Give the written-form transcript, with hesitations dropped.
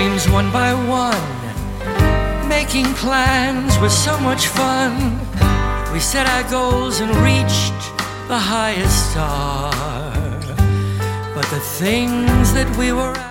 dreams one by one. Making plans was so much fun. We set our goals and reached the highest star. But the things that we were